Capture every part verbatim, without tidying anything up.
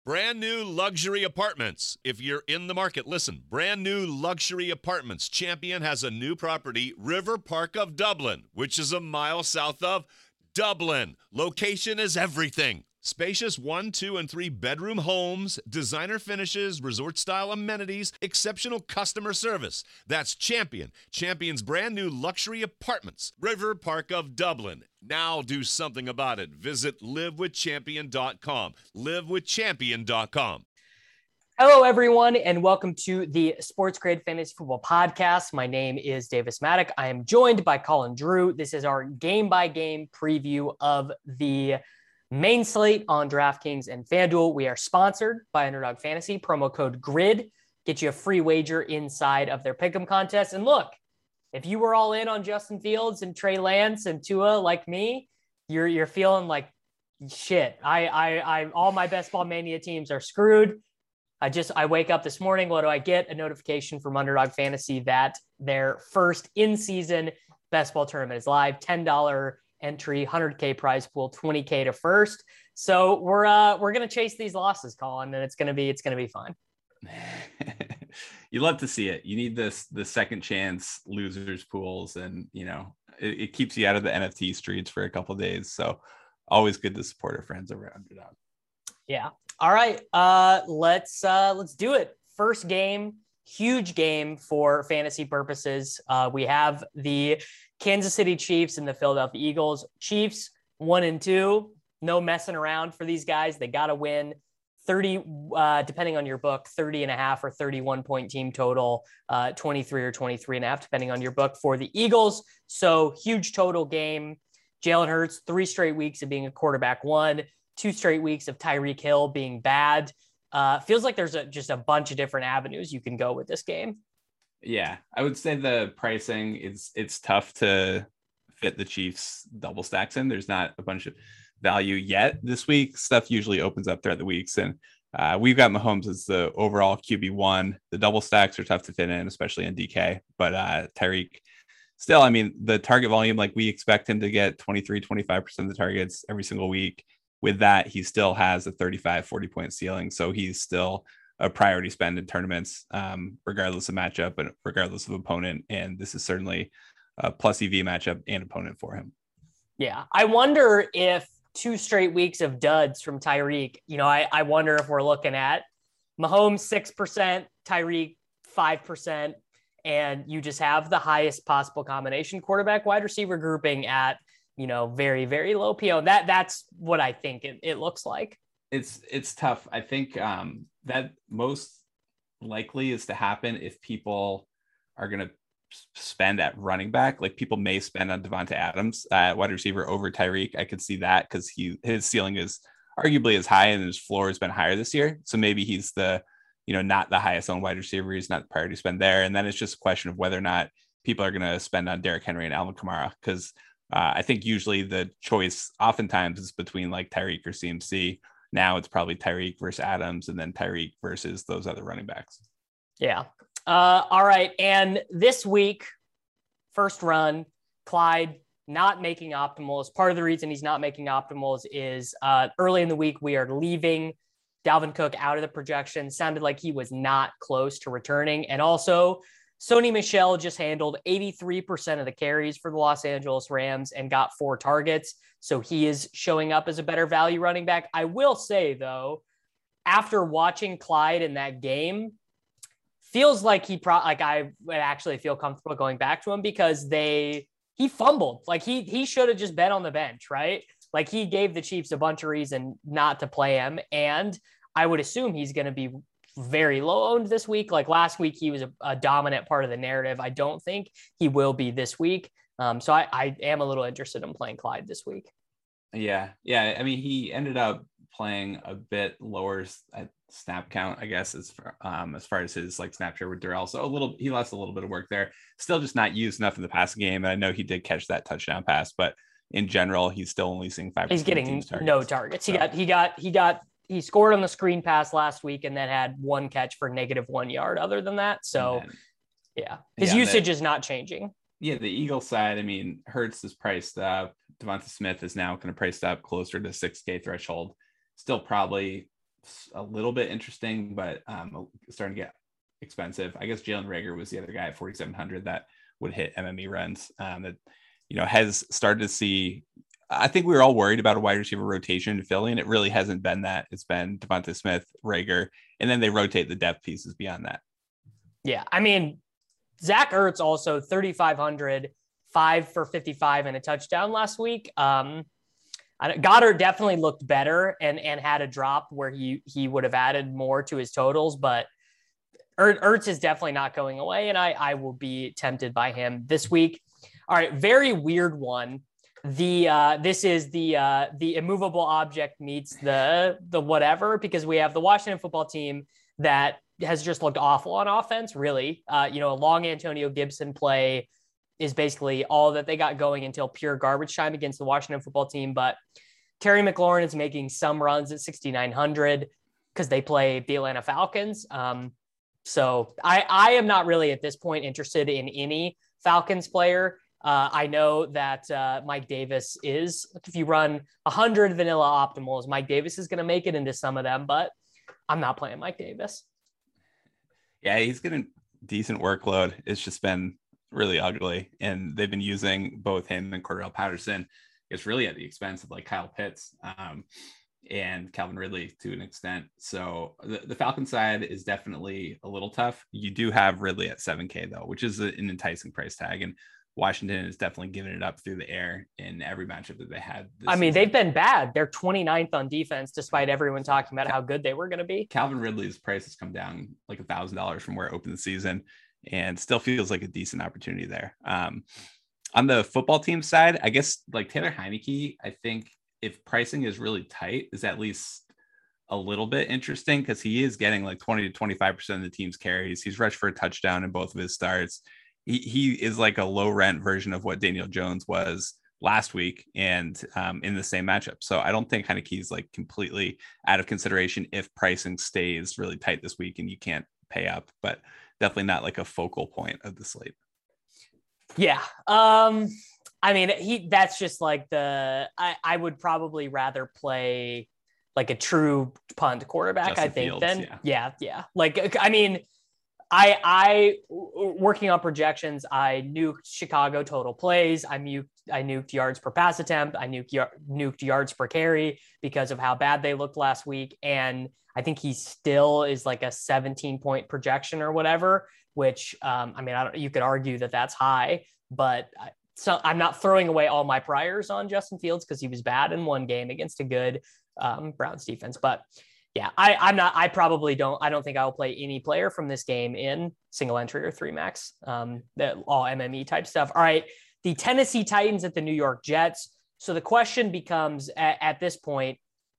Brand new luxury apartments. If you're in the market, listen. Brand new luxury apartments. Champion has a new property, River Park of Dublin, which is a mile south of Dublin. Location is everything. Spacious one, two, and three bedroom homes, designer finishes, resort-style amenities, exceptional customer service. That's Champion. Champion's brand new luxury apartments. River Park of Dublin. Now do something about it. Visit live with champion dot com. live with champion dot com. Hello, everyone, and welcome to the Sports Grid Fantasy Football Podcast. My name is Davis Maddock. I am joined by Colin Drew. This is our game-by-game preview of the main slate on DraftKings and FanDuel. We are sponsored by Underdog Fantasy. Promo code GRID. Get you a free wager inside of their pick'em contest. And look, if you were all in on Justin Fields and Trey Lance and Tua like me, you're you're feeling like shit. I I I all my best ball mania teams are screwed. I just I wake up this morning. What do I get? A notification from Underdog Fantasy that their first in-season best ball tournament is live. ten dollars entry, one hundred K prize pool, twenty K to first. So we're uh we're gonna chase these losses, Colin, and it's gonna be it's gonna be fun. You love to see it. You need this the second chance losers pools, and you know it, it keeps you out of the N F T streets for a couple of days. So always good to support our friends over at Underdog. Yeah. All right. Uh, let's uh, let's do it. First game, huge game for fantasy purposes. Uh, we have the Kansas City Chiefs and the Philadelphia Eagles. Chiefs one and two. No messing around for these guys. They got to win. thirty, uh, depending on your book, thirty and a half or thirty-one point team total, uh, twenty-three or twenty-three and a half, depending on your book for the Eagles. So huge total game. Jalen Hurts, three straight weeks of being a quarterback one, two straight weeks of Tyreek Hill being bad. Uh, feels like there's a, just a bunch of different avenues you can go with this game. Yeah, I would say the pricing is it's tough to fit the Chiefs double stacks in. There's not a bunch of value yet this week. Stuff usually opens up throughout the weeks, and uh, we've got Mahomes as the overall Q B one. The double stacks are tough to fit in, especially in D K, but uh, Tyreek still, I mean, the target volume, like we expect him to get twenty-three, twenty-five percent of the targets every single week. With that, he still has a thirty-five, forty point ceiling. So he's still a priority spend in tournaments, um, regardless of matchup and regardless of opponent. And this is certainly a plus E V matchup and opponent for him. Yeah. I wonder if two straight weeks of duds from Tyreek, you know, I, I wonder if we're looking at Mahomes six percent, Tyreek five percent, and you just have the highest possible combination quarterback wide receiver grouping at, you know, very, very low P O. That that's what I think it, it looks like. It's, it's tough. I think um, that most likely is to happen if people are going to spend at running back. Like people may spend on Devonta Adams at uh, wide receiver over Tyreek. I could see that because he his ceiling is arguably as high and his floor has been higher this year. So maybe he's the, you know, not the highest owned wide receiver. He's not the priority spend there. And then it's just a question of whether or not people are going to spend on Derrick Henry and Alvin Kamara. Because uh, I think usually the choice oftentimes is between like Tyreek or C M C. Now it's probably Tyreek versus Adams and then Tyreek versus those other running backs. Yeah. Uh, all right. And this week, first run, Clyde not making optimals. Part of the reason he's not making optimals is uh, early in the week, we are leaving Dalvin Cook out of the projection. Sounded like he was not close to returning. And also, Sony Michel just handled eighty-three percent of the carries for the Los Angeles Rams and got four targets. So he is showing up as a better value running back. I will say, though, after watching Clyde in that game, feels like he pro like I would actually feel comfortable going back to him because they he fumbled. Like he he should have just been on the bench, right? Like he gave the Chiefs a bunch of reason not to play him. And I would assume he's going to be very low owned this week. Like last week, he was a, a dominant part of the narrative. I don't think he will be this week. Um, so I, I am a little interested in playing Clyde this week. Yeah. Yeah. I mean, he ended up playing a bit lower at snap count, I guess, as far, um, as far as his like snap share with Durrell. So a little, he lost a little bit of work there. Still just not used enough in the passing game. And I know he did catch that touchdown pass, but in general, he's still only seeing five. He's getting targets. no targets. He so. got, he got, he got, he scored on the screen pass last week and then had one catch for negative one yard other than that. So then, yeah, his yeah, usage the, is not changing. Yeah. The Eagle side, I mean, Hurts is priced up. Devonta Smith is now kind of priced up closer to six K threshold. Still probably a little bit interesting, but um, starting to get expensive. I guess Jalen Reagor was the other guy at forty-seven hundred that would hit M M E runs. Um, that you know has started to see. I think we were all worried about a wide receiver rotation in Philly, and it really hasn't been that. It's been Devonta Smith, Reagor, and then they rotate the depth pieces beyond that. Yeah, I mean, Zach Ertz also thirty-five hundred, five for fifty-five and a touchdown last week. Um, Goddard definitely looked better and and had a drop where he he would have added more to his totals, but Ertz is definitely not going away, and I I will be tempted by him this week. All right, very weird one. The uh, this is the uh, the immovable object meets the the whatever, because we have the Washington football team that has just looked awful on offense. Really, uh, you know, a long Antonio Gibson play is basically all that they got going until pure garbage time against the Washington football team. But Terry McLaurin is making some runs at sixty-nine hundred because they play the Atlanta Falcons. Um, so I, I am not really at this point interested in any Falcons player. Uh, I know that uh, Mike Davis is, if you run one hundred vanilla optimals, Mike Davis is going to make it into some of them, but I'm not playing Mike Davis. Yeah, he's getting decent workload. It's just been really ugly, and they've been using both him and Cordell Patterson. It's really at the expense of like Kyle Pitts um, and Calvin Ridley to an extent. So the, the Falcon side is definitely a little tough. You do have Ridley at seven K though, which is an enticing price tag, and Washington is definitely giving it up through the air in every matchup that they had. I mean, season. They've been bad. They're twenty-ninth on defense, despite everyone talking about how good they were going to be. Calvin Ridley's price has come down like a thousand dollars from where it opened the season, and still feels like a decent opportunity there. Um, on the football team side, I guess like Taylor Heineke, I think if pricing is really tight, is at least a little bit interesting because he is getting like twenty to twenty-five percent of the team's carries. He's rushed for a touchdown in both of his starts. He, he is like a low rent version of what Daniel Jones was last week and um, in the same matchup. So I don't think Heineke is like completely out of consideration if pricing stays really tight this week and you can't pay up, but definitely not like a focal point of the slate. Yeah. Um, I mean, he, that's just like the, I, I would probably rather play like a true punt quarterback, Justin I think Fields, then. Yeah. yeah. Yeah. Like, I mean, I, I working on projections, I nuked Chicago total plays. I nuked, I nuked yards per pass attempt. I nuked, nuked yards per carry because of how bad they looked last week. And I think he still is like a seventeen point projection or whatever, which um, I mean, I don't, you could argue that that's high, but I, so I'm not throwing away all my priors on Justin Fields because he was bad in one game against a good um, Browns defense. But yeah, I, I'm not, I probably don't, I don't think I'll play any player from this game in single entry or three max, um, that all M M E type stuff. All right. The Tennessee Titans at the New York Jets. So the question becomes at, at this point,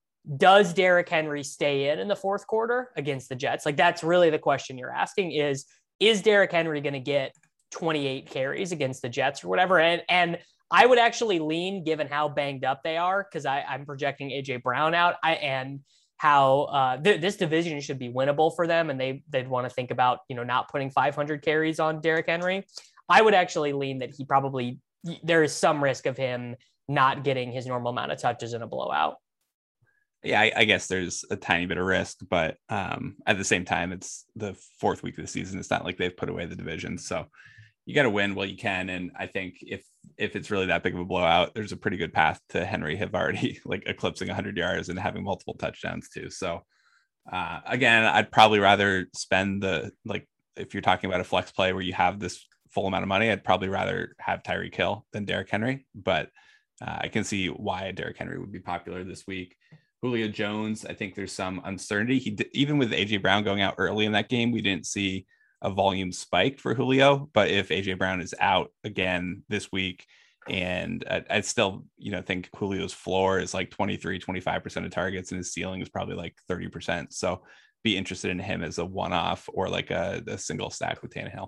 does Derrick Henry stay in in the fourth quarter against the Jets? Like that's really the question you're asking is, is Derrick Henry going to get twenty-eight carries against the Jets or whatever? And, and I would actually lean given how banged up they are. Cause I I'm projecting A J Brown out I, and how uh, th- this division should be winnable for them. And they, they'd want to think about, you know, not putting five hundred carries on Derrick Henry. I would actually lean that he probably, there is some risk of him not getting his normal amount of touches in a blowout. Yeah, I, I guess there's a tiny bit of risk, but um, at the same time, it's the fourth week of the season. It's not like they've put away the division. So you got to win while you can. And I think if if it's really that big of a blowout, there's a pretty good path to Henry have already like eclipsing one hundred yards and having multiple touchdowns too. So uh, again, I'd probably rather spend the, like, if you're talking about a flex play where you have this full amount of money, I'd probably rather have Tyreek Hill than Derrick Henry. But uh, I can see why Derrick Henry would be popular this week. Julio Jones, I think there's some uncertainty. He even with A J Brown going out early in that game, we didn't see a volume spike for Julio. But if A J Brown is out again this week, and I, I still, you know, think Julio's floor is like twenty-three, twenty-five percent of targets, and his ceiling is probably like thirty percent. So be interested in him as a one-off or like a, a single stack with Tannehill.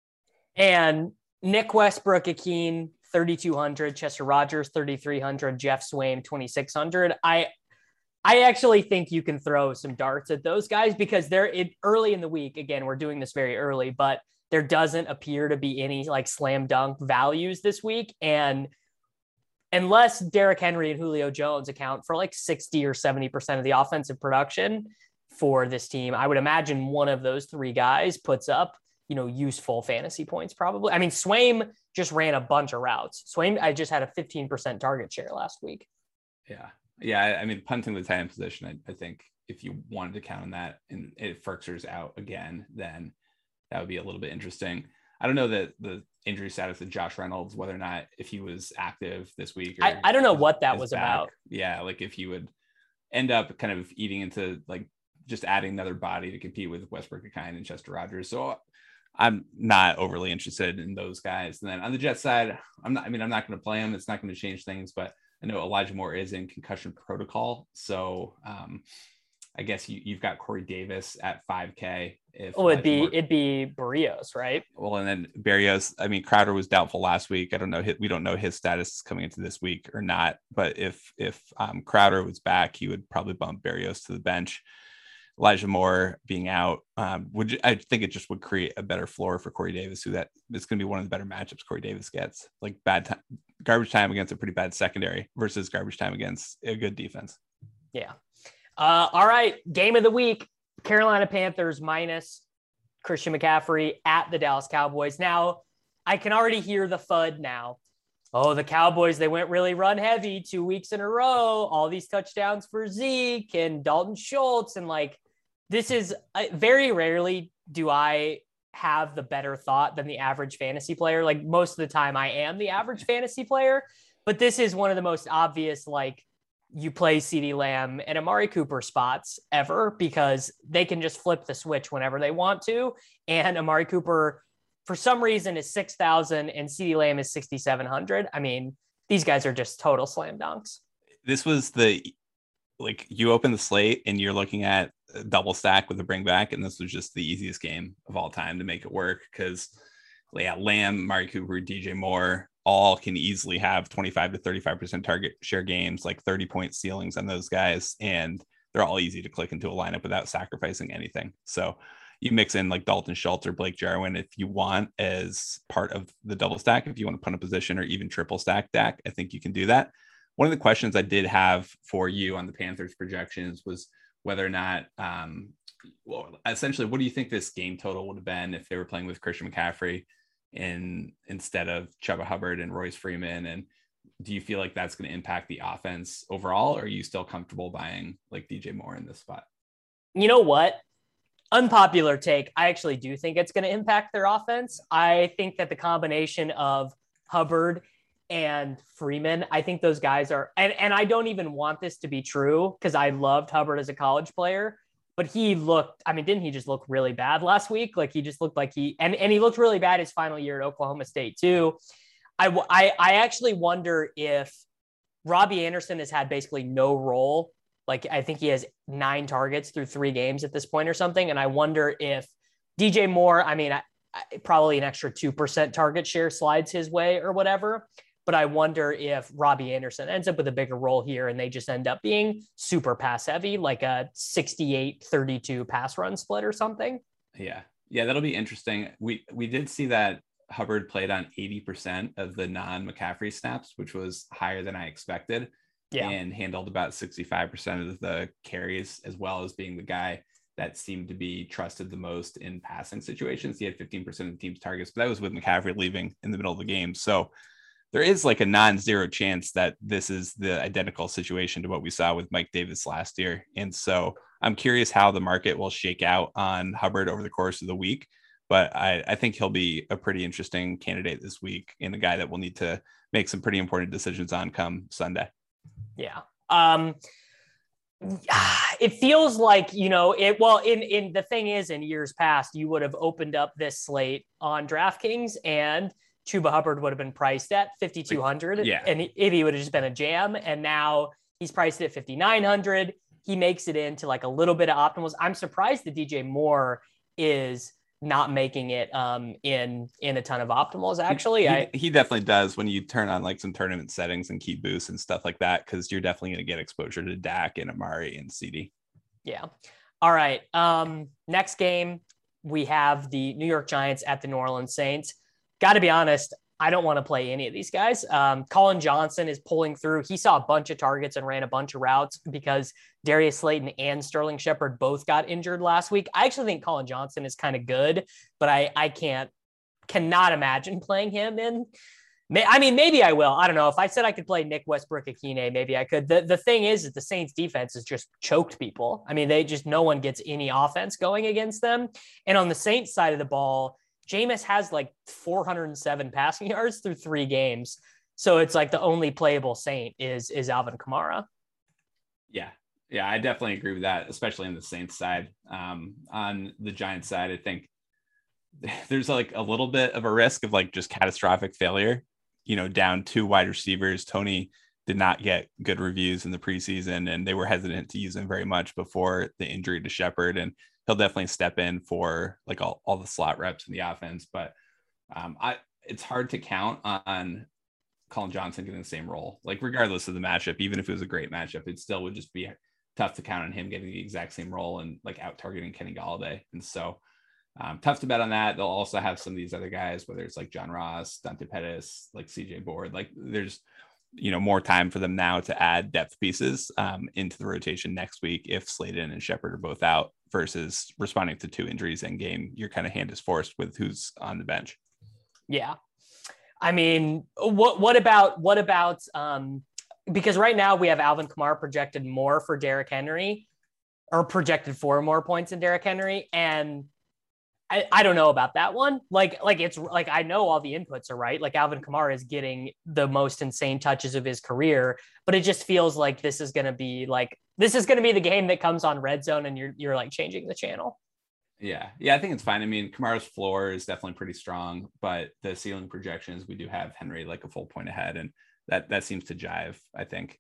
And Nick Westbrook-Ikhine, thirty-two hundred, Chester Rogers, thirty-three hundred, Jeff Swaim, twenty-six hundred. I, I actually think you can throw some darts at those guys because they're it, early in the week. Again, we're doing this very early, but there doesn't appear to be any like slam dunk values this week. And unless Derrick Henry and Julio Jones account for like sixty or seventy percent of the offensive production for this team, I would imagine one of those three guys puts up, you know, useful fantasy points probably. I mean, Swaim just ran a bunch of routes. Swaim, I just had a fifteen percent target share last week. Yeah. Yeah. I mean, punting the tight end position, I, I think if you wanted to count on that and if Firkser's out again, then that would be a little bit interesting. I don't know that the injury status of Josh Reynolds, whether or not if he was active this week. Or I, I don't know what that was back. about. Yeah. Like if he would end up kind of eating into like just adding another body to compete with Westbrook Akine and Chester Rogers. So I'm not overly interested in those guys. And then on the Jets side, I'm not, I mean, I'm not going to play him. It's not going to change things, but I know Elijah Moore is in concussion protocol. So um, I guess you, you've got Corey Davis at five K. If oh, it'd be, Moore... it'd be Barrios, right? Well, and then Barrios, I mean, Crowder was doubtful last week. I don't know. We don't know his status coming into this week or not, but if, if um, Crowder was back, he would probably bump Barrios to the bench. Elijah Moore being out, um, would you, I think it just would create a better floor for Corey Davis, who that it's going to be one of the better matchups Corey Davis gets. Like bad time, garbage time against a pretty bad secondary versus garbage time against a good defense. Yeah. Uh, all right. Game of the week: Carolina Panthers minus Christian McCaffrey at the Dallas Cowboys. Now, I can already hear the F U D now. Oh, the Cowboys, they went really run heavy two weeks in a row. All these touchdowns for Zeke and Dalton Schultz, and like. This is uh, very rarely do I have the better thought than the average fantasy player. Like most of the time I am the average fantasy player, but this is one of the most obvious, like you play CeeDee Lamb and Amari Cooper spots ever because they can just flip the switch whenever they want to. And Amari Cooper, for some reason, is six thousand and CeeDee Lamb is sixty-seven hundred. I mean, these guys are just total slam dunks. This was the, like you open the slate and you're looking at a double stack with a bring back. And this was just the easiest game of all time to make it work. Cause yeah, Lamb, Amari Cooper, D J Moore, all can easily have twenty-five to thirty-five percent target share games, like thirty point ceilings on those guys. And they're all easy to click into a lineup without sacrificing anything. So you mix in like Dalton Schultz or Blake Jarwin if you want as part of the double stack. If you want to punt a position or even triple stack Dak, I think you can do that. One of the questions I did have for you on the Panthers projections was whether or not, um, well, essentially, what do you think this game total would have been if they were playing with Christian McCaffrey in instead of Chuba Hubbard and Royce Freeman? And do you feel like that's going to impact the offense overall? Or are you still comfortable buying like D J Moore in this spot? You know what? Unpopular take. I actually do think it's going to impact their offense. I think that the combination of Hubbard and Freeman, I think those guys are, and, and I don't even want this to be true because I loved Hubbard as a college player, but he looked, I mean, didn't he just look really bad last week? Like he just looked like he, and, and he looked really bad his final year at Oklahoma State too. I, I, I actually wonder if Robbie Anderson has had basically no role. Like I think he has nine targets through three games at this point or something. And I wonder if D J Moore, I mean, I, I, probably an extra two percent target share slides his way or whatever. But I wonder if Robbie Anderson ends up with a bigger role here and they just end up being super pass heavy, like a sixty-eight thirty-two pass run split or something. Yeah. Yeah. That'll be interesting. We, we did see that Hubbard played on eighty percent of the non McCaffrey snaps, which was higher than I expected. Yeah. And handled about sixty-five percent of the carries, as well as being the guy that seemed to be trusted the most in passing situations. He had fifteen percent of the team's targets, but that was with McCaffrey leaving in the middle of the game. So there is like a non-zero chance that this is the identical situation to what we saw with Mike Davis last year. And so I'm curious how the market will shake out on Hubbard over the course of the week. But I, I think he'll be a pretty interesting candidate this week and a guy that we'll need to make some pretty important decisions on come Sunday. Yeah. Um, it feels like, you know, it, well, in, in the thing is in years past, you would have opened up this slate on DraftKings and Chuba Hubbard would have been priced at fifty-two hundred. Yeah. And if he would have just been a jam. And now he's priced at fifty-nine hundred. He makes it into like a little bit of optimals. I'm surprised that D J Moore is not making it um, in, in a ton of optimals. Actually, he, I, he definitely does when you turn on like some tournament settings and key boosts and stuff like that, because you're definitely going to get exposure to Dak and Amari and CeeDee. Yeah. All right. Um, next game, we have the New York Giants at the New Orleans Saints. Got to be honest, I don't want to play any of these guys. Um, Colin Johnson is pulling through. He saw a bunch of targets and ran a bunch of routes because Darius Slayton and Sterling Shepard both got injured last week. I actually think Colin Johnson is kind of good, but I, I can't, cannot imagine playing him in. I mean, maybe I will. I don't know. If I said I could play Nick Westbrook-Ikhine, maybe I could. The, the thing is that the Saints defense has just choked people. I mean, they just, no one gets any offense going against them. And on the Saints side of the ball, Jameis has like four hundred seven passing yards through three games. So it's like the only playable Saint is, is Alvin Kamara. Yeah. Yeah, I definitely agree with that, especially on the Saints side. Um, on the Giants side, I think there's like a little bit of a risk of like just catastrophic failure. You know, down two wide receivers. Tony did not get good reviews in the preseason, and they were hesitant to use him very much before the injury to Shepard. And he'll definitely step in for like all, all the slot reps in the offense. But um, I, it's hard to count on Colin Johnson getting the same role. Like regardless of the matchup, even if it was a great matchup, it still would just be tough to count on him getting the exact same role and like out targeting Kenny Galladay. And so Um, tough to bet on that. They'll also have some of these other guys, whether it's like John Ross, Dante Pettis, like C J Board. Like there's, you know, more time for them now to add depth pieces um, into the rotation next week if Slayton and Shepard are both out versus responding to two injuries in game. You're kind of hand is forced with who's on the bench. Yeah. I mean, what what about what about um, because right now we have Alvin Kamara projected more for Derrick Henry or projected for more points than Derrick Henry. And I, I don't know about that one. Like, like it's like, I know all the inputs are right. Like Alvin Kamara is getting the most insane touches of his career, but it just feels like this is going to be like, this is going to be the game that comes on Red Zone and you're, you're like changing the channel. Yeah. Yeah. I think it's fine. I mean, Kamara's floor is definitely pretty strong, but the ceiling projections, we do have Henry like a full point ahead, and that, that seems to jive, I think.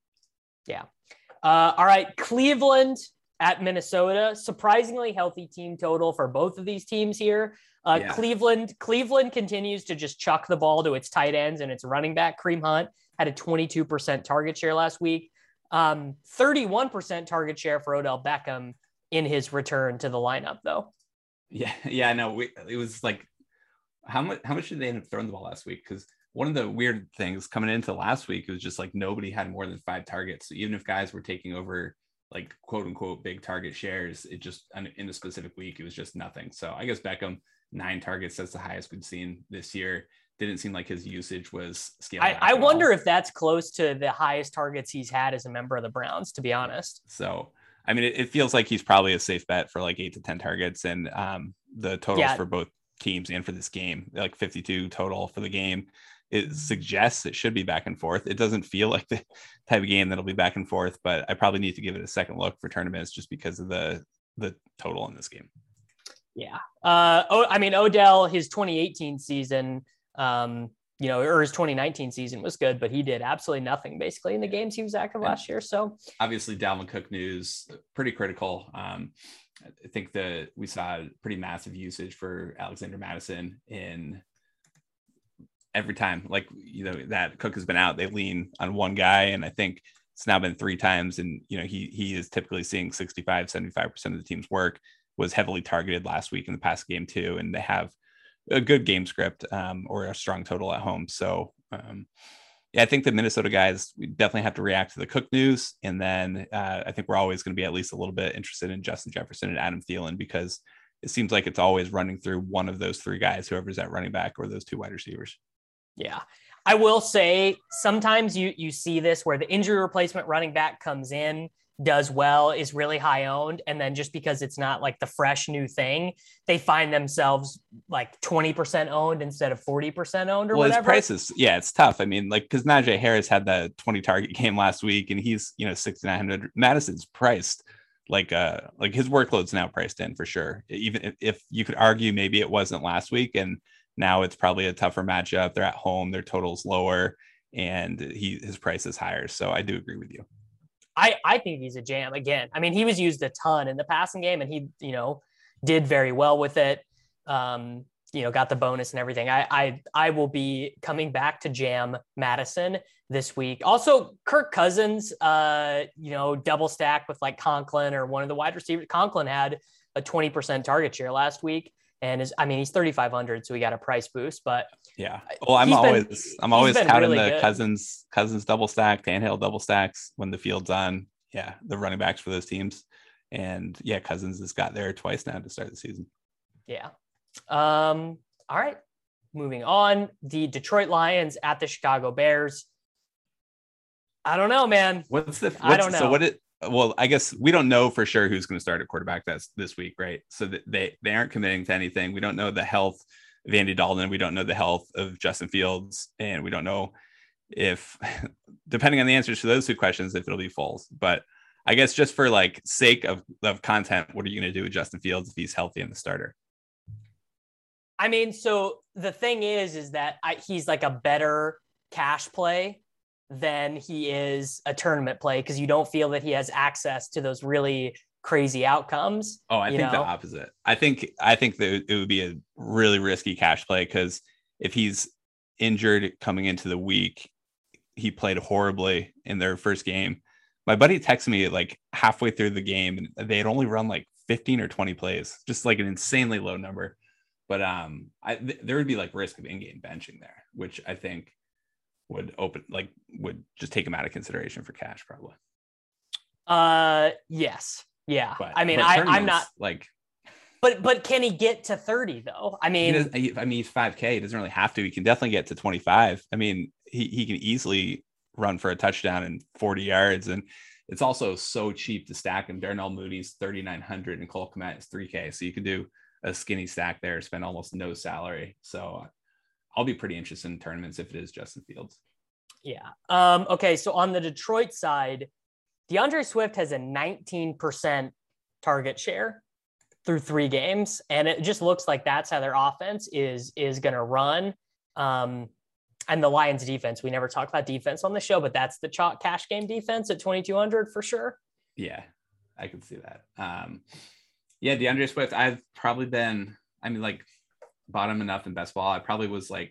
Yeah. Uh, all right. Cleveland at Minnesota, surprisingly healthy team total for both of these teams here. Uh, yeah. Cleveland, Cleveland continues to just chuck the ball to its tight ends and its running back. Kareem Hunt had a twenty-two percent target share last week. Um, thirty-one percent target share for Odell Beckham in his return to the lineup, though. Yeah, yeah, no, we, it was like, how much, how much did they end up throwing the ball last week? Because one of the weird things coming into last week, it was just like nobody had more than five targets. So even if guys were taking over like quote unquote big target shares, it just in a specific week, it was just nothing. So I guess Beckham, nine targets, that's the highest we've seen this year. Didn't seem like his usage was scaling. I, I wonder if that's close to the highest targets he's had as a member of the Browns, to be honest. So, I mean, it, it feels like he's probably a safe bet for like eight to ten targets, and um, the totals yeah. for both teams and for this game, like fifty-two total for the game. It suggests it should be back and forth. It doesn't feel like the type of game that'll be back and forth, but I probably need to give it a second look for tournaments just because of the the total in this game. Yeah. Uh, oh, I mean, Odell, his twenty eighteen season, um, you know, or his twenty nineteen season was good, but he did absolutely nothing basically in the games he was active and last year. So obviously Dalvin Cook news, pretty critical. Um, I think that we saw pretty massive usage for Alexander Mattison in every time, like, you know, that Cook has been out, they lean on one guy. And I think it's now been three times. And, you know, he, he is typically seeing sixty-five, seventy-five percent of the team's work, was heavily targeted last week in the past game too. And they have a good game script um, or a strong total at home. So um, yeah, I think the Minnesota guys, we definitely have to react to the Cook news. And then uh, I think we're always going to be at least a little bit interested in Justin Jefferson and Adam Thielen, because it seems like it's always running through one of those three guys, whoever's at running back or those two wide receivers. Yeah. I will say sometimes you you see this where the injury replacement running back comes in, does well, is really high owned, and then just because it's not like the fresh new thing, they find themselves like twenty percent owned instead of forty percent owned or well, whatever. His prices, yeah, it's tough. I mean, like, because Najee Harris had the twenty target game last week and he's, you know, sixty-nine hundred. Madison's priced like uh like his workload's now priced in for sure. Even if, if you could argue maybe it wasn't last week, and now it's probably a tougher matchup. They're at home, their total's lower, and he his price is higher. So I do agree with you. I, I think he's a jam again. I mean, he was used a ton in the passing game and he, you know, did very well with it. Um, you know, got the bonus and everything. I, I, I will be coming back to jam Madison this week. Also, Kirk Cousins, uh, you know, double stack with like Conklin or one of the wide receivers. Conklin had a twenty percent target share last week. And is, I mean, he's thirty-five hundred, so he got a price boost, but yeah. Well, I'm he's been- always, I'm always been touting really the good. Cousins, Cousins double stack, Tannehill double stacks when the field's on. Yeah. The running backs for those teams. And yeah, Cousins has got there twice now to start the season. Yeah. Um, all right. Moving on. The Detroit Lions at the Chicago Bears. I don't know, man. What's the, what's, I don't know. So what it, well, I guess we don't know for sure who's going to start at quarterback this, this week, right? So that they, they aren't committing to anything. We don't know the health of Andy Dalton. We don't know the health of Justin Fields. And we don't know if, depending on the answers to those two questions, if it'll be Foles. But I guess just for like sake of, of content, what are you going to do with Justin Fields if he's healthy and the starter? I mean, so the thing is, is that I, he's like a better cash play than he is a tournament play because you don't feel that he has access to those really crazy outcomes. Oh, I you think know? the opposite. I think I think that it would be a really risky cash play because if he's injured coming into the week, he played horribly in their first game. My buddy texted me like halfway through the game and they had only run like fifteen or twenty plays, just like an insanely low number. But um, I, th- there would be like risk of in-game benching there, which I think would open, like would just take him out of consideration for cash probably. Uh, yes. Yeah. But, I mean, but I, I'm not like, but, but can he get to thirty though? I he mean, does, I mean, he's five K. He doesn't really have to. He can definitely get to twenty-five. I mean, he, he can easily run for a touchdown and forty yards. And it's also so cheap to stack him. Darnell Mooney's thirty-nine hundred and Cole Kmet is three K. So you can do a skinny stack there, spend almost no salary. So I'll be pretty interested in tournaments if it is Justin Fields. yeah. Um, okay. So on the Detroit side, DeAndre Swift has a nineteen percent target share through three games. And it just looks like that's how their offense is, is going to run. Um, and the Lions defense, we never talk about defense on the show, but that's the chalk cash game defense at twenty-two hundred for sure. Yeah, I can see that. Um, yeah, DeAndre Swift, I've probably been, I mean, like bottom enough in best ball. I probably was like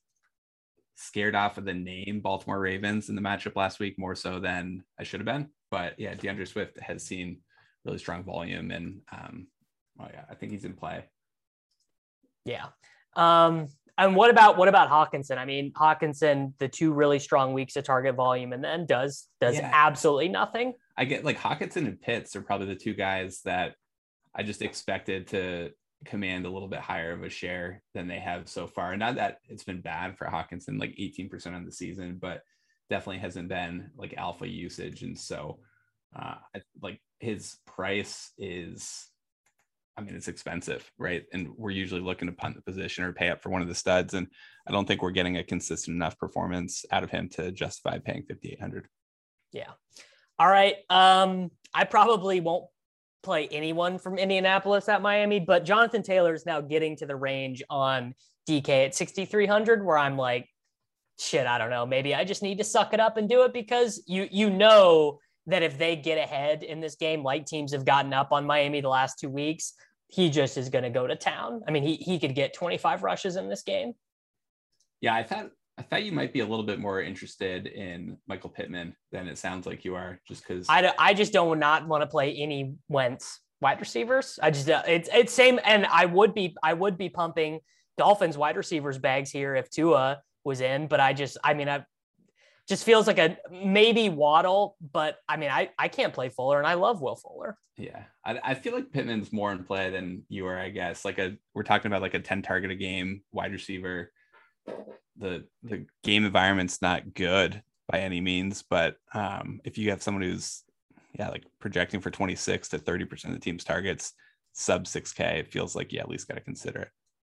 scared off of the name Baltimore Ravens in the matchup last week more so than I should have been. But yeah, DeAndre Swift has seen really strong volume and um, oh yeah, I think he's in play. Yeah. Um, and what about, what about Hawkinson? I mean, Hawkinson, the two really strong weeks of target volume and then does, does Yeah. absolutely nothing. I get like Hawkinson and Pitts are probably the two guys that I just expected to command a little bit higher of a share than they have so far. Not that it's been bad for Hawkinson, like eighteen percent on the season, but definitely hasn't been like alpha usage. And so uh, like his price is, I mean, it's expensive, right? And we're usually looking to punt the position or pay up for one of the studs. And I don't think we're getting a consistent enough performance out of him to justify paying fifty-eight hundred. Yeah. All right. Um, I probably won't play anyone from Indianapolis at Miami, but Jonathan Taylor is now getting to the range on D K at sixty-three hundred where I'm like, shit, I don't know. Maybe I just need to suck it up and do it because you, you know that if they get ahead in this game, like teams have gotten up on Miami the last two weeks, he just is going to go to town. I mean, he, he could get twenty-five rushes in this game. Yeah. I thought, I thought you might be a little bit more interested in Michael Pittman than it sounds like you are, just because I, I just don't not want to play any Wentz wide receivers. I just uh, it's it's same, and I would be I would be pumping Dolphins wide receivers bags here if Tua was in, but I just I mean I just feels like a maybe Waddle, but I mean I I can't play Fuller, and I love Will Fuller. Yeah, I, I feel like Pittman's more in play than you are, I guess. Like a we're talking about like a ten target a game wide receiver. The the game environment's not good by any means, but um, if you have someone who's yeah like projecting for twenty-six to thirty percent of the team's targets, sub six K, it feels like you at least got to consider it.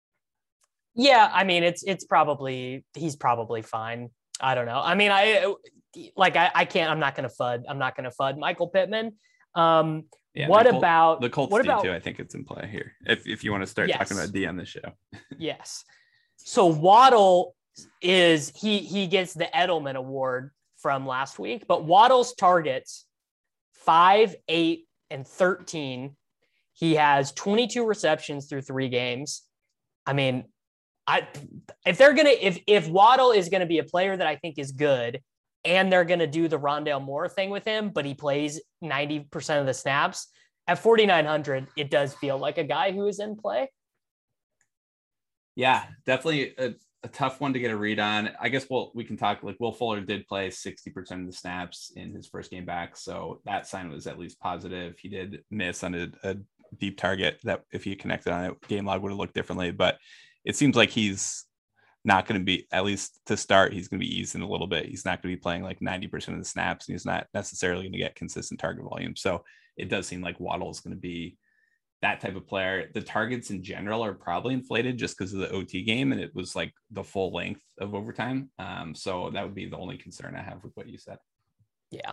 Yeah, I mean it's it's probably he's probably fine. I don't know. I mean I like I, I can't. I'm not going to fud. I'm not going to fud Michael Pittman. Um, Yeah, what the Col- about the Colts what team about, too? I think it's in play here. If if you want to start Yes. talking about D on the show. Yes. So Waddle is he he gets the Edelman Award from last week, but Waddle's targets five, eight, and thirteen. He has twenty-two receptions through three games. I mean, I if they're gonna if if Waddle is gonna be a player that I think is good, and they're gonna do the Rondale Moore thing with him, but he plays ninety percent of the snaps at forty-nine hundred, it does feel like a guy who is in play. Yeah, definitely a, a tough one to get a read on. I guess we'll, we can talk, like Will Fuller did play sixty percent of the snaps in his first game back. So that sign was at least positive. He did miss on a, a deep target that if he connected on it, game log would have looked differently, but it seems like he's not going to be, at least to start, he's going to be eased in a little bit. He's not going to be playing like ninety percent of the snaps, and he's not necessarily going to get consistent target volume. So it does seem like Waddle is going to be that type of player. The targets in general are probably inflated just because of the O T game, and it was like the full length of overtime. Um, so that would be the only concern I have with what you said. Yeah.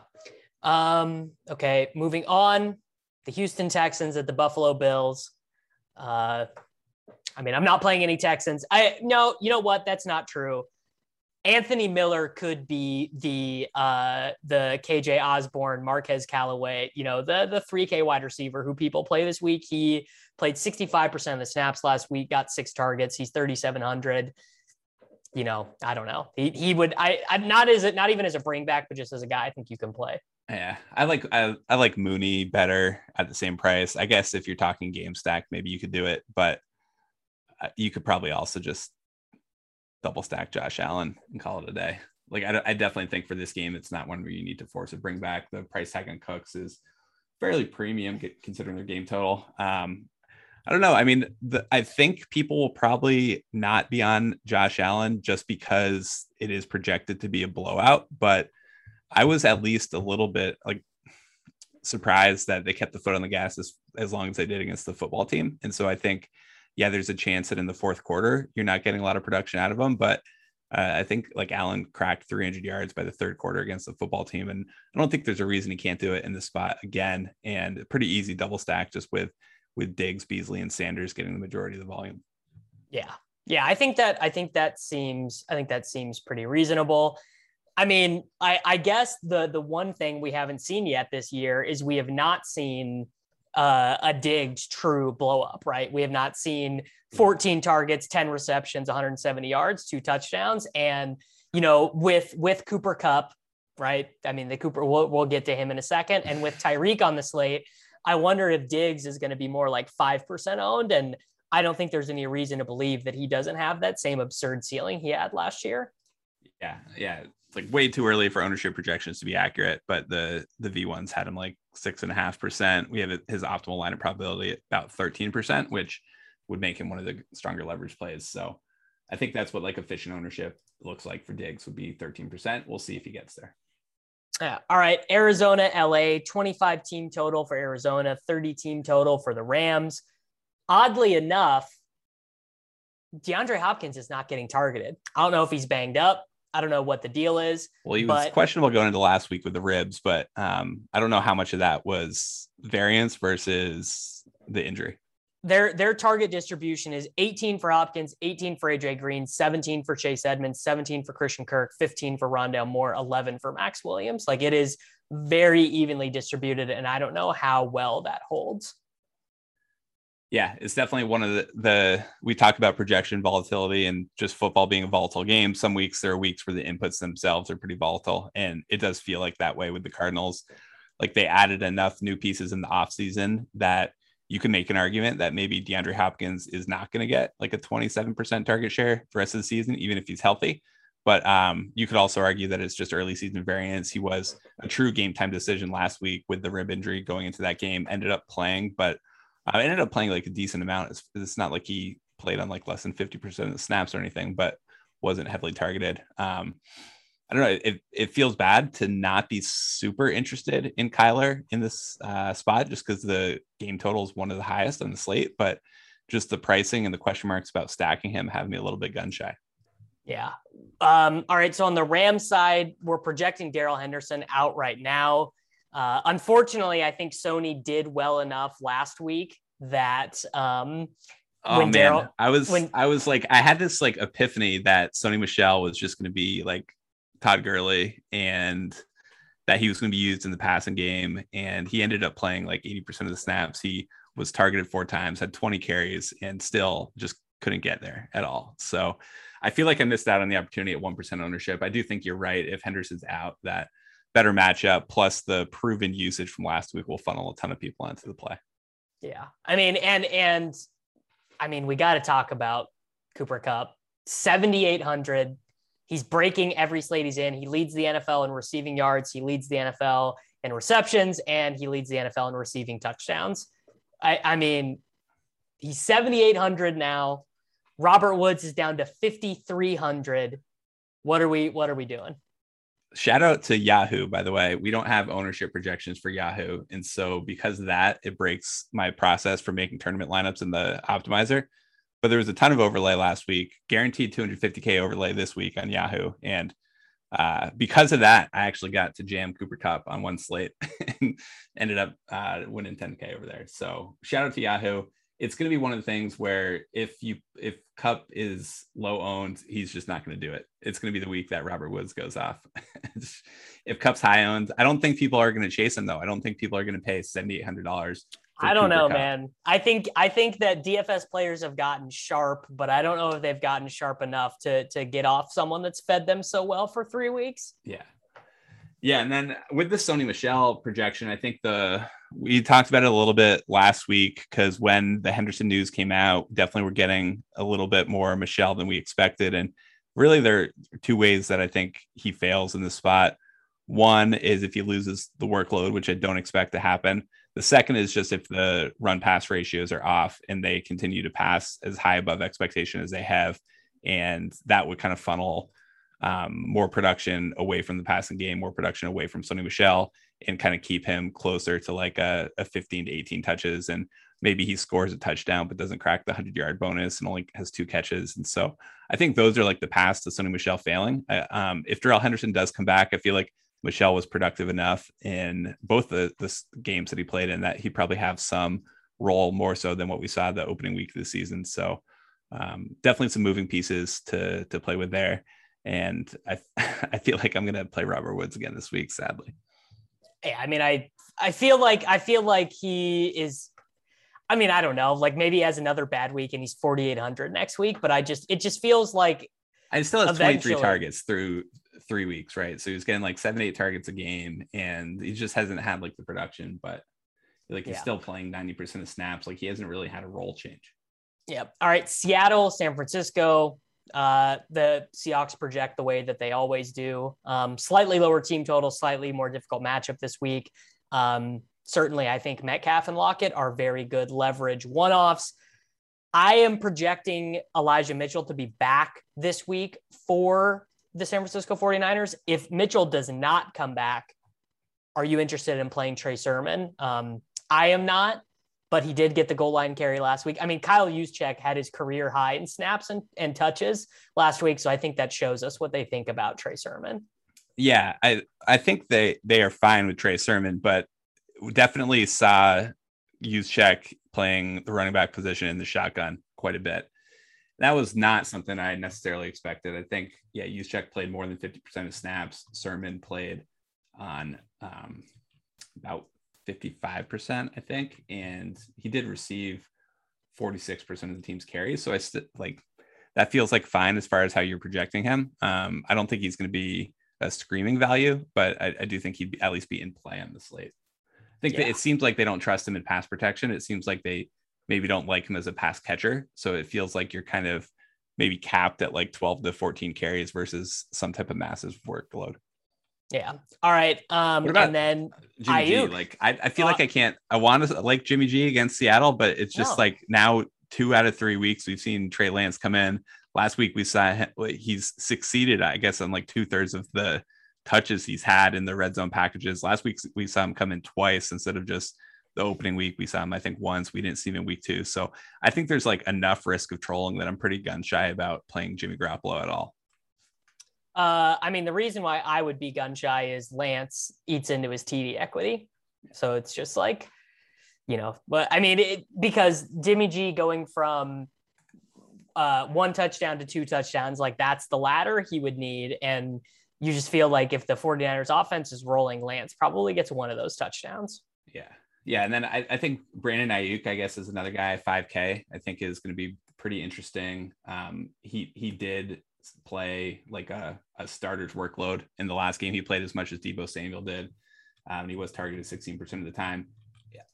Um, okay, moving on. The Houston Texans at the Buffalo Bills. Uh, I mean, I'm not playing any Texans. I no, you know what? That's not true. Anthony Miller could be the uh, the K J Osborne, Marquez Callaway, you know, the the three K wide receiver who people play this week. He played sixty-five percent of the snaps last week, got six targets. He's thirty-seven hundred. You know, I don't know. He he would I I'm not as a, not even as a bring back, but just as a guy I think you can play. Yeah, I like I, I like Mooney better at the same price. I guess if you're talking game stack, maybe you could do it, but you could probably also just double stack Josh Allen and call it a day. Like I, I definitely think for this game, it's not one where you need to force a bring back. The price tag on Cooks is fairly premium considering their game total. Um, I don't know. I mean, the, I think people will probably not be on Josh Allen just because it is projected to be a blowout, but I was at least a little bit like surprised that they kept the foot on the gas as, as long as they did against the football team. And so I think, yeah, there's a chance that in the fourth quarter, you're not getting a lot of production out of them. But uh, I think like Allen cracked three hundred yards by the third quarter against the football team. And I don't think there's a reason he can't do it in this spot again. And pretty easy double stack just with, with Diggs, Beasley, and Sanders getting the majority of the volume. Yeah. Yeah. I think that, I think that seems, I think that seems pretty reasonable. I mean, I, I guess the, the one thing we haven't seen yet this year is we have not seen Uh, a Diggs true blow up, right? We have not seen fourteen targets, ten receptions, one hundred seventy yards, two touchdowns. And, you know, with, with Cooper Kupp, right? I mean, the Cooper, we'll, we'll get to him in a second. And with Tyreek on the slate, I wonder if Diggs is going to be more like five percent owned. And I don't think there's any reason to believe that he doesn't have that same absurd ceiling he had last year. Yeah. Yeah. It's like way too early for ownership projections to be accurate, but the, the V ones had him like six and a half percent. We have his optimal lineup probability at about thirteen percent, which would make him one of the stronger leverage plays. So I think that's what like efficient ownership looks like for Diggs would be thirteen percent. We'll see if he gets there. Yeah. All right. Arizona, L A, twenty-five team total for Arizona, thirty team total for the Rams. Oddly enough, DeAndre Hopkins is not getting targeted. I don't know if he's banged up. I don't know what the deal is. Well, he but, was questionable going into last week with the ribs, but um, I don't know how much of that was variance versus the injury. Their their target distribution is eighteen for Hopkins, eighteen for A J Green, seventeen for Chase Edmonds, seventeen for Christian Kirk, fifteen for Rondale Moore, eleven for Max Williams. Like it is very evenly distributed, and I don't know how well that holds. Yeah, it's definitely one of the, the, we talk about projection volatility and just football being a volatile game. Some weeks there are weeks where the inputs themselves are pretty volatile. And it does feel like that way with the Cardinals. Like they added enough new pieces in the offseason that you can make an argument that maybe DeAndre Hopkins is not going to get like a twenty-seven percent target share the rest of the season, even if he's healthy. But um, you could also argue that it's just early season variance. He was a true game time decision last week with the rib injury going into that game, ended up playing, but I ended up playing like a decent amount. It's, it's not like he played on like less than fifty percent of the snaps or anything, but wasn't heavily targeted. Um, I don't know. It, it feels bad to not be super interested in Kyler in this uh, spot just because the game total is one of the highest on the slate, but just the pricing and the question marks about stacking him have me a little bit gun shy. Yeah. Um, all right. So on the Rams side, we're projecting Darrell Henderson out right now. Uh, unfortunately, I think Sony did well enough last week that um, oh when man, Darrell, I was when, I was like I had this like epiphany that Sony Michel was just going to be like Todd Gurley and that he was going to be used in the passing game, and he ended up playing like eighty percent of the snaps. He was targeted four times, had twenty carries, and still just couldn't get there at all. So I feel like I missed out on the opportunity at one percent ownership. I do think you're right. If Henderson's out, that better matchup plus the proven usage from last week will funnel a ton of people into the play. Yeah. I mean, and, and I mean, we got to talk about Cooper Kupp, seventy-eight hundred. He's breaking every slate he's in. He leads the N F L in receiving yards. He leads the N F L in receptions, and he leads the N F L in receiving touchdowns. I, I mean, he's seventy-eight hundred now. Robert Woods is down to fifty-three hundred. What are we, what are we doing? Shout out to Yahoo, by the way. We don't have ownership projections for Yahoo. And so because of that, it breaks my process for making tournament lineups in the optimizer. But there was a ton of overlay last week, guaranteed two hundred fifty K overlay this week on Yahoo. And uh, because of that, I actually got to jam Cooper Kupp on one slate and ended up uh, winning ten K over there. So shout out to Yahoo. It's going to be one of the things where if you if Kupp is low owned, he's just not going to do it. It's going to be the week that Robert Woods goes off. If Kupp's high owned, I don't think people are going to chase him though. I don't think people are going to pay seventy-eight hundred dollars. I don't know, man. I think I think that D F S players have gotten sharp, but I don't know if they've gotten sharp enough to to get off someone that's fed them so well for three weeks. Yeah. Yeah. And then with the Sony Michel projection, I think the we talked about it a little bit last week because when the Henderson news came out, definitely we're getting a little bit more Michel than we expected. And really there are two ways that I think he fails in this spot. One is if he loses the workload, which I don't expect to happen. The second is just if the run pass ratios are off and they continue to pass as high above expectation as they have. And that would kind of funnel um, more production away from the passing game, more production away from Sony Michel, and kind of keep him closer to like a, a fifteen to eighteen touches. And maybe he scores a touchdown, but doesn't crack the hundred yard bonus and only has two catches. And so I think those are like the paths to Sony Michel failing. Uh, um, if Darrell Henderson does come back, I feel like Michel was productive enough in both the, the games that he played in that he probably have some role more so than what we saw the opening week of the season. So um, definitely some moving pieces to to play with there. And I I feel like I'm going to play Robert Woods again this week, sadly. Yeah, I mean, I I feel like I feel like he is. I mean, I don't know. Like maybe he has another bad week and he's forty-eight hundred next week. But I just it just feels like I still have twenty-three targets through three weeks, right? So he's getting like seven, eight targets a game, and he just hasn't had like the production, but like he's yeah. still playing ninety percent of snaps. Like he hasn't really had a role change. Yeah. All right. Seattle, San Francisco. Uh, the Seahawks project the way that they always do. Um, slightly lower team total, slightly more difficult matchup this week. Um, certainly, I think Metcalf and Lockett are very good leverage one-offs. I am projecting Elijah Mitchell to be back this week for the San Francisco forty-niners. If Mitchell does not come back, are you interested in playing Trey Sermon? Um, I am not, but he did get the goal line carry last week. I mean, Kyle Juszczyk had his career high in snaps and, and touches last week. So I think that shows us what they think about Trey Sermon. Yeah, I, I think they, they are fine with Trey Sermon, but definitely saw Juszczyk playing the running back position in the shotgun quite a bit. That was not something I necessarily expected. I think, yeah, Juszczyk played more than fifty percent of snaps. Sermon played on um, about fifty-five percent, I think. And he did receive forty-six percent of the team's carries. So I still like that feels like fine as far as how you're projecting him. Um, I don't think he's going to be a screaming value, but I, I do think he'd be, at least be in play on the slate. I think yeah. that it seems like they don't trust him in pass protection. It seems like they maybe don't like him as a pass catcher. So it feels like you're kind of maybe capped at like twelve to fourteen carries versus some type of massive workload. Yeah. All right. Um, and then Jimmy G, like I, I feel uh, like I can't, I want to like Jimmy G against Seattle, but it's just no. like now two out of three weeks we've seen Trey Lance come in. Last week we saw him, he's succeeded, I guess, on like two thirds of the touches he's had in the red zone packages. Last week we saw him come in twice instead of just the opening week. We saw him, I think, once. We didn't see him in week two. So I think there's like enough risk of trolling that I'm pretty gun shy about playing Jimmy Garoppolo at all. Uh, I mean, the reason why I would be gun shy is Lance eats into his T D equity. So it's just like, you know, but I mean, it, because Jimmy G going from uh, one touchdown to two touchdowns, like that's the ladder he would need. And you just feel like if the forty-niners offense is rolling, Lance probably gets one of those touchdowns. Yeah. Yeah. And then I, I think Brandon Ayuk, I guess, is another guy, five K, I think is going to be pretty interesting. Um, he, he did play like a, a starter's workload in the last game. He played as much as Deebo Samuel did. Um, he was targeted sixteen percent of the time.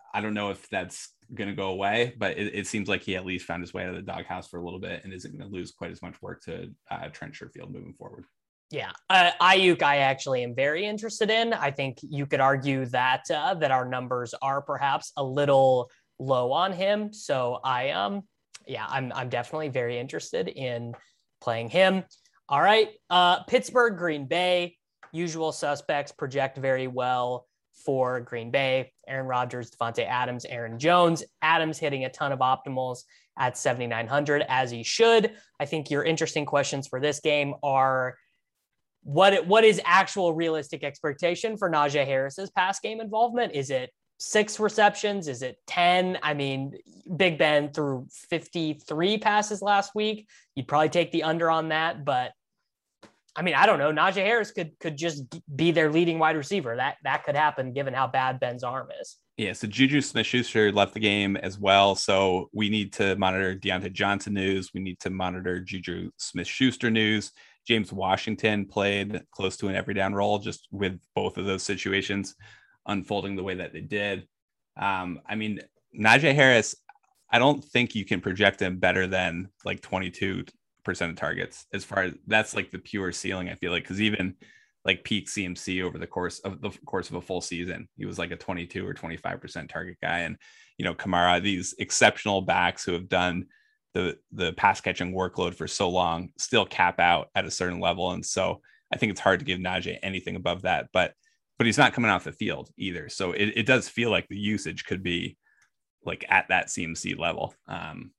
I don't know if that's going to go away, but it, it seems like he at least found his way out of the doghouse for a little bit and isn't going to lose quite as much work to uh, Trent Sherfield moving forward. Yeah, uh, Ayuk, I actually am very interested in. I think you could argue that uh, that our numbers are perhaps a little low on him. So I um, yeah, I'm I'm definitely very interested in playing him. All right, uh, Pittsburgh, Green Bay, usual suspects project very well for Green Bay. Aaron Rodgers, Devontae Adams, Aaron Jones. Adams hitting a ton of optimals at seventy-nine hundred, as he should. I think your interesting questions for this game are, what, what is actual realistic expectation for Najee Harris's pass game involvement? Is it six receptions? Is it ten? I mean, Big Ben threw fifty-three passes last week. You'd probably take the under on that, but I mean, I don't know. Najee Harris could could just be their leading wide receiver. That that could happen given how bad Ben's arm is. Yeah, so Juju Smith-Schuster left the game as well. So we need to monitor Deontay Johnson news. We need to monitor Juju Smith-Schuster news. James Washington played close to an every down role just with both of those situations unfolding the way that they did. Um, I mean, Najee Harris, I don't think you can project him better than like twenty-two percent of targets as far as that's like the pure ceiling. I feel like, because even like peak C M C over the course of the course of a full season, he was like a twenty-two or twenty-five percent target guy. And, you know, Kamara, these exceptional backs who have done the, the pass catching workload for so long still cap out at a certain level. And so I think it's hard to give Najee anything above that, but, but he's not coming off the field either. So it, it does feel like the usage could be like at that C M C level. Um,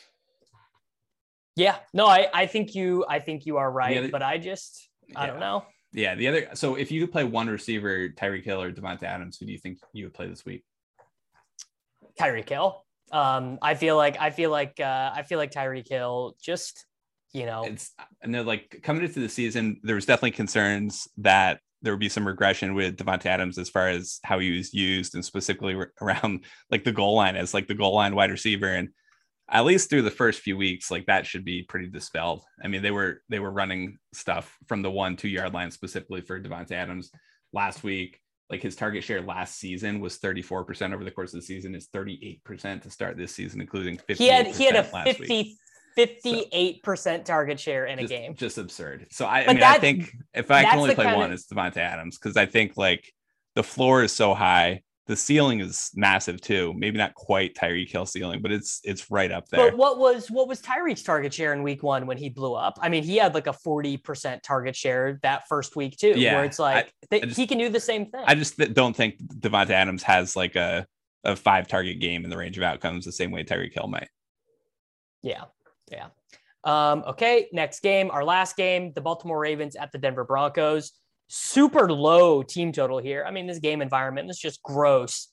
Yeah, no, I, I think you, I think you are right, other, but I just, I yeah. don't know. Yeah. The other, so if you could play one receiver, Tyreek Hill or Devontae Adams, who do you think you would play this week? Tyreek Hill. Um, I feel like, I feel like, uh, I feel like Tyreek Hill just, you know, it's, I know, like coming into the season, there was definitely concerns that there would be some regression with Devontae Adams as far as how he was used, and specifically around like the goal line as like the goal line wide receiver. And at least through the first few weeks, like that should be pretty dispelled. I mean, they were, they were running stuff from the one, two yard line specifically for Devontae Adams last week. Like his target share last season was thirty-four percent over the course of the season. Is thirty-eight percent to start this season, including fifty. He had, he had a fifty, fifty-eight percent so, target share in just, a game. Just absurd. So I, I mean, that, I think if I can only play one, of... it's Devontae Adams. Cause I think like the floor is so high. The ceiling is massive too. Maybe not quite Tyreek Hill ceiling, but it's it's right up there. But what was what was Tyreek's target share in week one when he blew up? I mean, he had like a forty percent target share that first week too, yeah, where it's like I, th- I just, he can do the same thing. I just th- don't think Devontae Adams has like a, a five target game in the range of outcomes the same way Tyreek Hill might. Yeah, yeah. Um, okay, next game, our last game, the Baltimore Ravens at the Denver Broncos. Super low team total here. I mean, this game environment is just gross.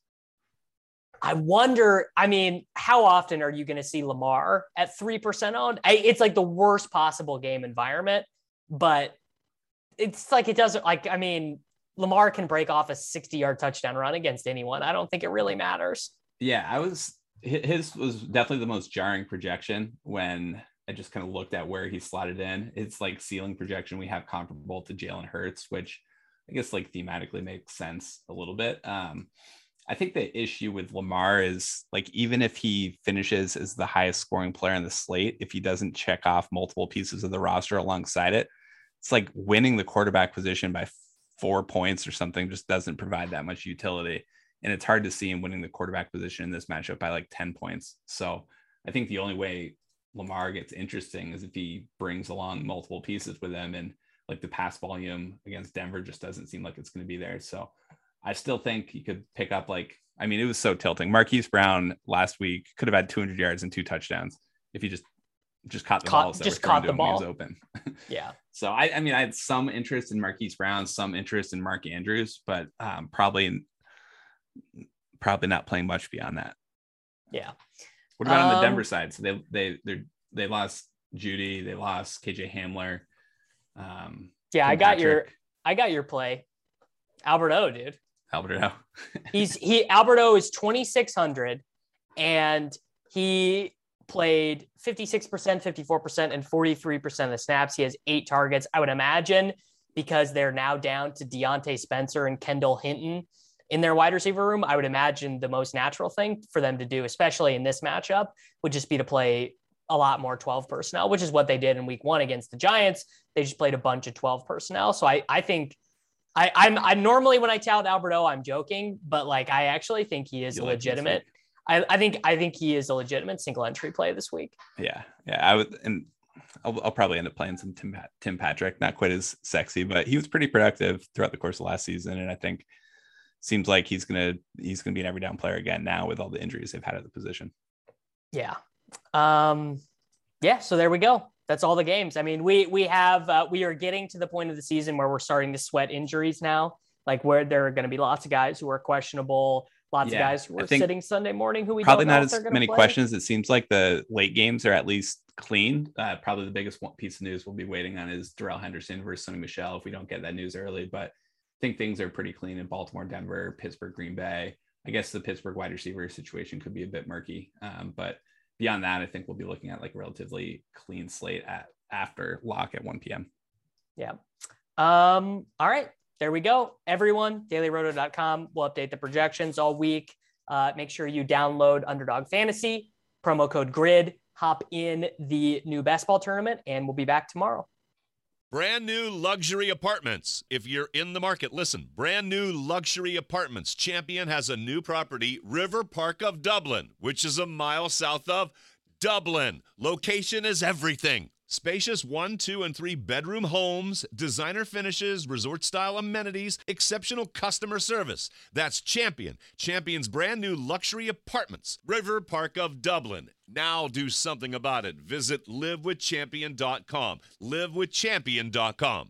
I wonder, I mean, how often are you going to see Lamar at three percent owned? I, it's like the worst possible game environment, but it's like, it doesn't like, I mean, Lamar can break off a sixty yard touchdown run against anyone. I don't think it really matters. Yeah, I was, his was definitely the most jarring projection when I just kind of looked at where he slotted in. It's like ceiling projection we have comparable to Jalen Hurts, which I guess like thematically makes sense a little bit. Um, I think the issue with Lamar is like, even if he finishes as the highest scoring player on the slate, if he doesn't check off multiple pieces of the roster alongside it, it's like winning the quarterback position by four points or something just doesn't provide that much utility. And it's hard to see him winning the quarterback position in this matchup by like ten points. So I think the only way Lamar gets interesting is if he brings along multiple pieces with him, and like the pass volume against Denver just doesn't seem like it's going to be there. So I still think he could pick up like, I mean, it was so tilting. Marquise Brown last week could have had two hundred yards and two touchdowns if he just, just caught the caught, balls. That just were caught the him ball. When he was open. Yeah. So I, I mean, I had some interest in Marquise Brown, some interest in Mark Andrews, but um, probably, probably not playing much beyond that. Yeah. What about um, on the Denver um, side? So they they they they lost Judy, they lost K J Hamler. Um, yeah, I got Patrick. your I got your play, Albert O, dude. Albert O. He's he Albert O is twenty-six hundred, and he played fifty-six percent, fifty-four percent, and forty-three percent of the snaps. He has eight targets. I would imagine because they're now down to Deontay Spencer and Kendall Hinton in their wide receiver room, I would imagine the most natural thing for them to do, especially in this matchup, would just be to play a lot more twelve personnel, which is what they did in week one against the Giants. They just played a bunch of twelve personnel. So I, I think I, I'm, I'm normally when I tout Alberto, I'm joking, but like, I actually think he is You a like this legitimate. I, I think, I think he is a legitimate single entry play this week. Yeah. Yeah. I would, and I'll, I'll probably end up playing some Tim, Tim Patrick, not quite as sexy, but he was pretty productive throughout the course of last season. And I think seems like he's going to, he's going to be an every down player again now with all the injuries they've had at the position. Yeah. Um, yeah. So there we go. That's all the games. I mean, we, we have, uh, we are getting to the point of the season where we're starting to sweat injuries now, like where there are going to be lots of guys who are questionable, lots Yeah, of guys who I are think sitting Sunday morning who we probably don't know not if they're as gonna many play. questions. It seems like the late games are at least clean. Uh, probably the biggest one piece of news we'll be waiting on is Darrell Henderson versus Sonny Michel if we don't get that news early. But I think things are pretty clean in Baltimore, Denver, Pittsburgh, Green Bay. I guess the Pittsburgh wide receiver situation could be a bit murky. Um, but beyond that, I think we'll be looking at like a relatively clean slate at after lock at one p.m. Yeah. Um, all right. There we go. Everyone, daily roto dot com will update the projections all week. Uh, make sure you download Underdog Fantasy, promo code GRID, hop in the new basketball tournament, and we'll be back tomorrow. Brand new luxury apartments. If you're in the market, listen. Brand new luxury apartments. Champion has a new property, River Park of Dublin, which is a mile south of Dublin. Location is everything. Spacious one, two, and three bedroom homes, designer finishes, resort-style amenities, exceptional customer service. That's Champion. Champion's brand new luxury apartments, River Park of Dublin. Now do something about it. Visit live with champion dot com. live with champion dot com.